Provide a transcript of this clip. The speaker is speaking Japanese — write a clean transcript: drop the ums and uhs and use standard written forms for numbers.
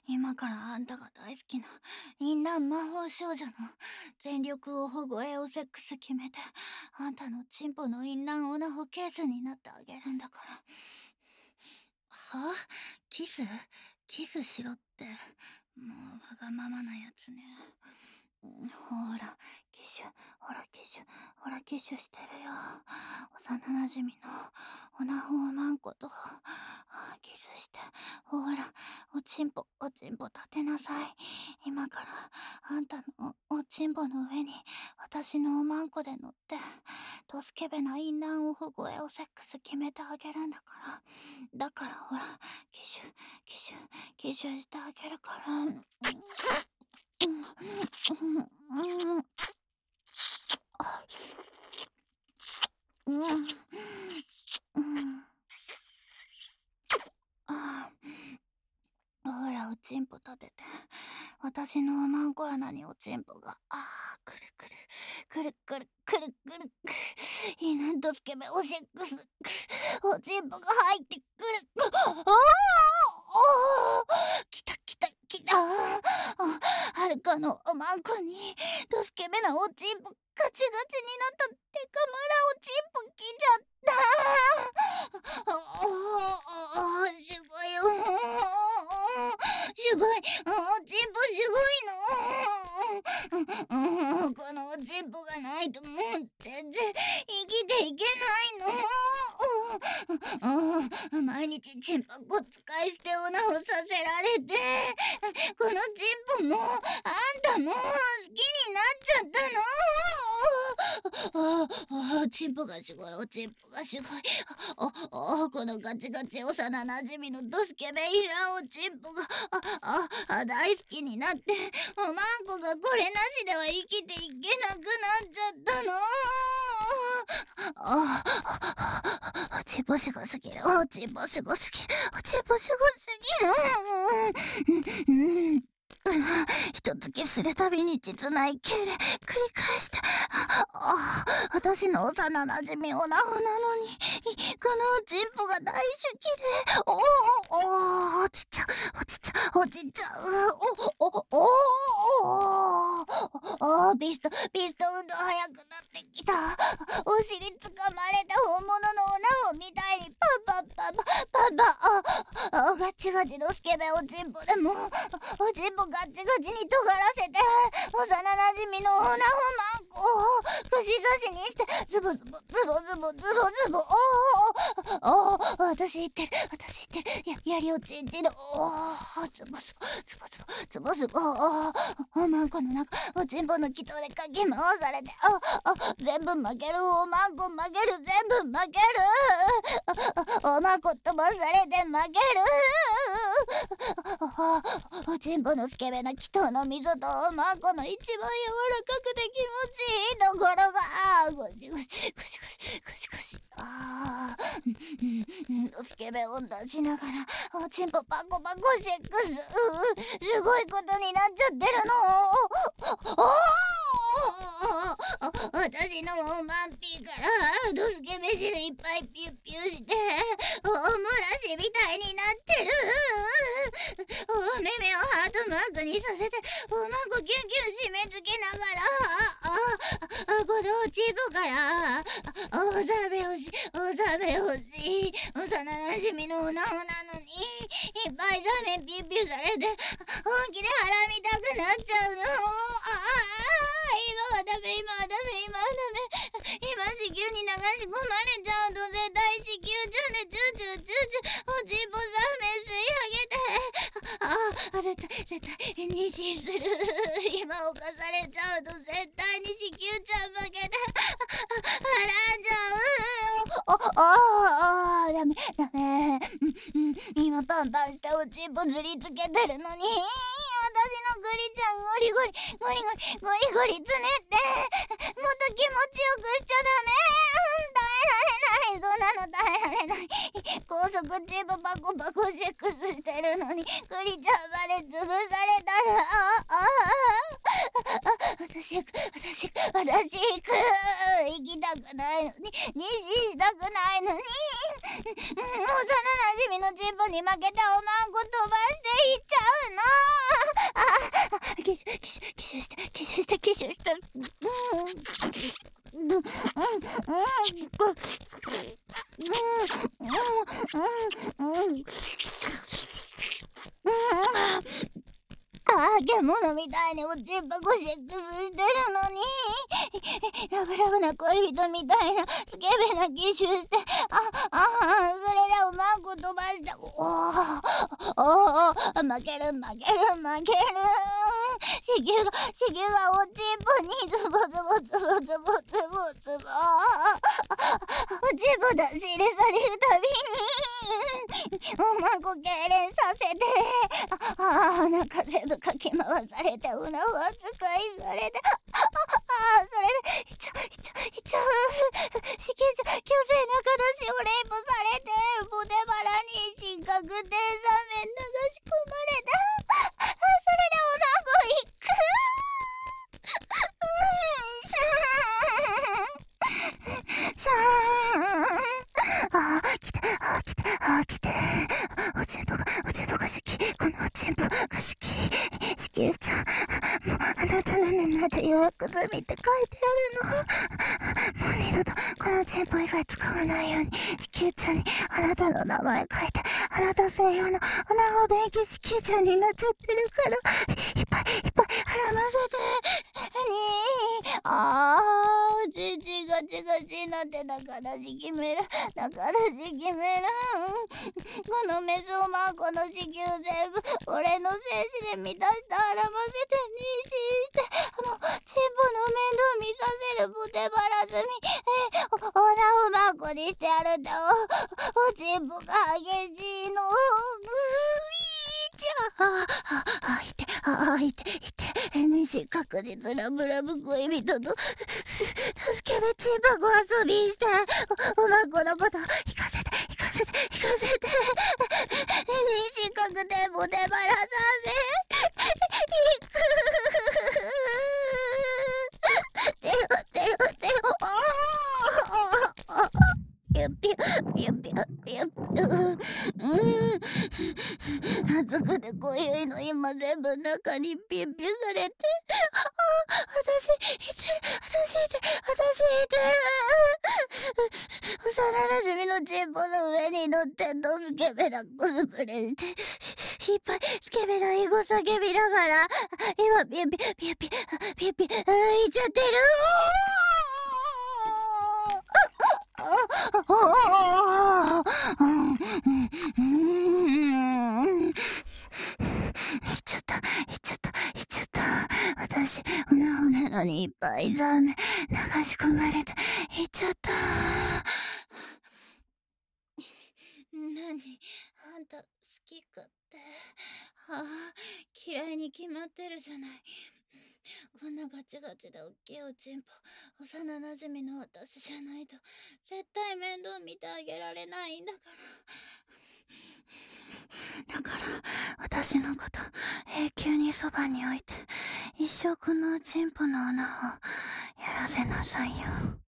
今からあんたが大好きな淫乱魔法少女の全力を保護エオセックス決めて、あんたのチンポの淫乱オナホケースになってあげるんだから。はあ、キスキスしろって。もうわがままなやつね。ほら、キッシュ、ほら、キッシュ、ほら、キッシュしてるよ。幼馴染のオナホーマンコと、キスして、ほら、おちんぽ立てなさい。今から、あんたのおちんぽの上に、私のおまんこで乗って、ドスケベな淫乱を保護エオセックス決めてあげるんだから。だからほら、キッシュ、キッシュ、キッシュしてあげるから。ほら、おちんぽ立てて。私のおまんこ穴におちんぽが、くるくる、くるくる、くるくる。いいな、ドスケベおセックス。おちんぽが入ってくる。来た来た来た。はるかのおまんこに、ドスケベなおちんぽガチガチになったデカマラおちんぽ来ちゃった。すごいよ。すごい。おちんぽすごいの。このおちんぽがないともう全然生きていけないの。毎日チンパコ使い捨てオナをさせられて、このチンポもあんたも好きになっちゃったの。チンポがすごい、おちんぽがすごい。このガチガチ幼馴染のドスケベイラおちんぽが大好きになって、おまんこがこれなしでは生きていけなくなっちゃったの。おちんぽすごすぎる、おちんぽすごすぎる、おちんぽすごすぎる。ひとつきするたびに実内敬礼繰り返した。私の幼馴染オナホなのに、このチンポが大好きで、落ちちゃう、落ちちゃう、落ちちゃう。ビスト運動速くなってきた。お尻掴まれた本物のオナホみたいにパパガチガチのスケベおちんぽでも、おちんぽガチガチに尖らせて、幼馴染のオナホマンコを串刺しにして、ズボズボズボズボズボズボ。私言ってる、やりおちんちの、ズボズボズボ。おまんこの中、おちんぽの気筒でかき回されて、全部負ける、おまんこ負ける、全部負ける。おまんこ飛ばされて負ける。おちんぽのスケベな気筒の溝とおまんこの一番柔らかくて気持ちいいところが、ゴシゴシゴシゴシゴシゴシ。スケベを出しながらおちんぽパコパコシェックス。すごいことになっちゃってるの。私のおまんぴーからドスケベ汁いっぱいピュッピュしておもらしみたいになってる。お目目をハートマークにさせておまんこキュンキュン締め付けながら、このおちんぽからおざめ欲しい幼馴染のオナホなのに、いっぱいザメピュッピュされて本気で腹見たくなっちゃうの。今はダメ、今子宮に流し込まれちゃうと絶対子宮チュンでチュンおちんぽザメ吸い上げて、絶対妊娠する。今犯されちゃうと絶対に子宮ちゃん負けて腹んじゃう。ダメ。今パンパンしたおちんぽずりつけてるのに、私のグリちゃんゴリゴリつねってもっと気持ちよくしちゃダメ。耐えられない、そんなの耐えられない。高速チンポパコパコセックスしてるのにグリちゃんまで潰されたら、私行く。行きたくないのに、妊娠したくないのに、幼馴染のチンポに負けたおまんこ飛ばしていっちゃうの。 獣みたいにおちんぱゴシックスしてるのに、ラブラブな恋人みたいなスケベな奇襲して、それでうまく飛ばして、負ける負ける負ける。子宮がおちんぽにズボズボズボズボズボズボ。おちんぽ出し入れされるたびに、うまく痙攣させて、お腹全部かき回されて、うなう扱いされて、それで、いっちゃう。子宮強制中出しをレイプされて、ボデバラに深刻で3面流し込まれた。それでおなごいく。シャーン。来て。おちんぽが好き。このおちんぽが好き。子宮ちゃん、もうあなたの沼で予約済みって書いてあるの。もう二度とこのチンポ以外使わないように、子宮ちゃんにあなたの名前書いて、あなた専用のオナホ便器子宮ちゃんになっちゃってるから、いっぱい絡ませておちんちガチガチになってだからし決める。このメスをこの子宮全部俺の精子で満たして絡ませて妊娠して、チンポの面倒見させるボテバラ済み、オナホマにしてやるんだ。おちんぽが激しいの。いて。妊娠確実ラブラブ恋人とスケベチンパご遊びして、おなこのこと行かせて。妊娠確定ボテバラさせてよ。ピュ暑くて濃いの今全部中にピュッピュされて、私幼馴染のチンポの上に乗ってスケベなコスプレして、いっぱいスケベな英語叫びながら、今ピュッピュいっちゃってる。いっちゃった。私、おなほなのにいっぱいザメ流し込まれて、いっちゃった。あんた好きかって。嫌いに決まってるじゃない。こんなガチガチでおっきいおちんぽ、幼馴染の私じゃないと絶対面倒見てあげられないんだから。私のこと永久にそばに置いて、一生このおちんぽの穴をやらせなさいよ。